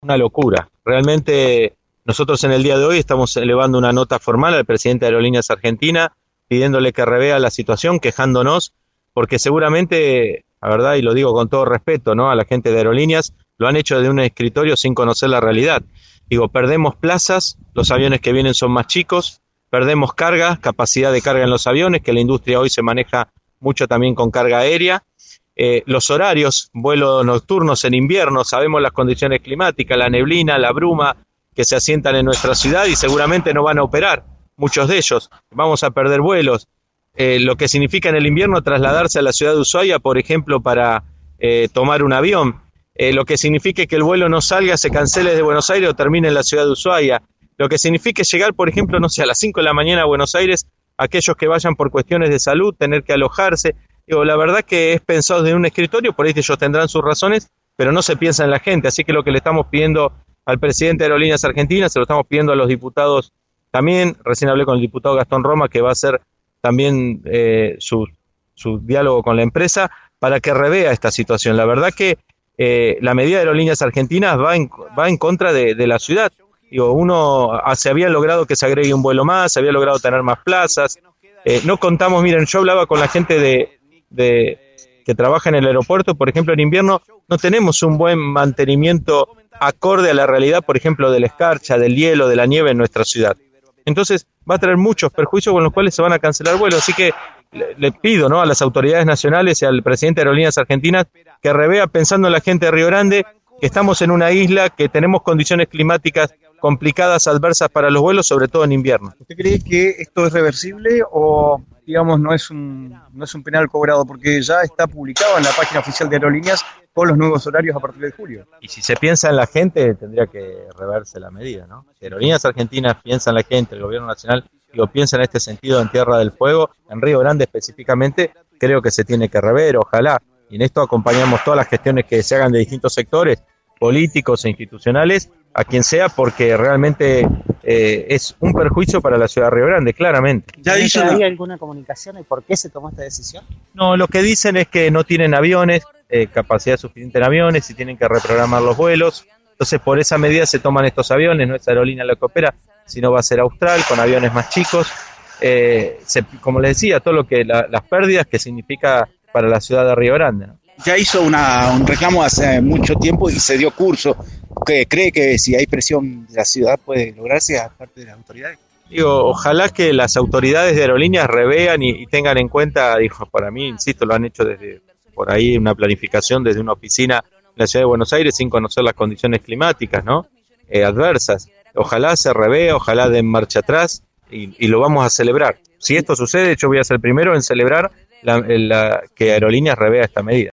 Una locura. Realmente nosotros en el día de hoy estamos elevando una nota formal al presidente de Aerolíneas Argentina, pidiéndole que revea la situación, quejándonos, porque seguramente, la verdad, y lo digo con todo respeto, ¿no?, a la gente de Aerolíneas, lo han hecho de un escritorio sin conocer la realidad. Digo, perdemos plazas, los aviones que vienen son más chicos, perdemos carga, capacidad de carga en los aviones, que la industria hoy se maneja mucho también con carga aérea. Los horarios, vuelos nocturnos en invierno, sabemos las condiciones climáticas, la neblina, la bruma que se asientan en nuestra ciudad y seguramente no van a operar, muchos de ellos. Vamos a perder vuelos. Lo que significa en el invierno trasladarse a la ciudad de Ushuaia, por ejemplo, para tomar un avión. Lo que significa que el vuelo no salga, se cancele de Buenos Aires o termine en la ciudad de Ushuaia. Lo que significa llegar, por ejemplo, no sé, a las 5 de la mañana a Buenos Aires, aquellos que vayan por cuestiones de salud, tener que alojarse. Digo, la verdad que es pensado desde un escritorio, por ahí ellos tendrán sus razones, pero no se piensa en la gente. Así que lo que le estamos pidiendo al presidente de Aerolíneas Argentinas, se lo estamos pidiendo a los diputados también. Recién hablé con el diputado Gastón Roma, que va a hacer también su diálogo con la empresa, para que revea esta situación. La verdad que la medida de Aerolíneas Argentinas va en contra de la ciudad. Digo, se había logrado que se agregue un vuelo más, se había logrado tener más plazas. No contamos, miren, yo hablaba con la gente que trabaja en el aeropuerto, por ejemplo, en invierno no tenemos un buen mantenimiento acorde a la realidad, por ejemplo, de la escarcha, del hielo, de la nieve en nuestra ciudad. Entonces va a traer muchos perjuicios con los cuales se van a cancelar vuelos. Así que le pido, ¿no?, a las autoridades nacionales y al presidente de Aerolíneas Argentinas que revea, pensando en la gente de Río Grande, que estamos en una isla, que tenemos condiciones climáticas complicadas, adversas para los vuelos, sobre todo en invierno. ¿Usted cree que esto es reversible o, digamos, no es un penal cobrado? Porque ya está publicado en la página oficial de Aerolíneas con los nuevos horarios a partir de julio. Y si se piensa en la gente, tendría que reverse la medida, ¿no? Si Aerolíneas Argentinas piensa en la gente, el gobierno nacional, piensa en este sentido en Tierra del Fuego, en Río Grande específicamente, creo que se tiene que rever, ojalá. Y en esto acompañamos todas las gestiones que se hagan de distintos sectores, políticos e institucionales, a quien sea, porque realmente es un perjuicio para la ciudad de Río Grande, claramente. ¿Hay alguna comunicación de por qué se tomó esta decisión? No, lo que dicen es que no tienen aviones, capacidad suficiente en aviones, y tienen que reprogramar los vuelos. Entonces, por esa medida se toman estos aviones. No es Aerolínea la que opera, sino va a ser Austral, con aviones más chicos. Como les decía, todo lo que las pérdidas que significa para la ciudad de Río Grande, ¿no? Ya hizo un reclamo hace mucho tiempo y se dio curso. ¿Cree que si hay presión de la ciudad puede lograrse a parte de las autoridades? Digo, ojalá que las autoridades de Aerolíneas revean y tengan en cuenta, para mí, insisto, lo han hecho desde por ahí una planificación desde una oficina en la ciudad de Buenos Aires sin conocer las condiciones climáticas, ¿no?, adversas. Ojalá se revea, ojalá den marcha atrás y lo vamos a celebrar. Si esto sucede, yo voy a ser el primero en celebrar que Aerolíneas revea esta medida.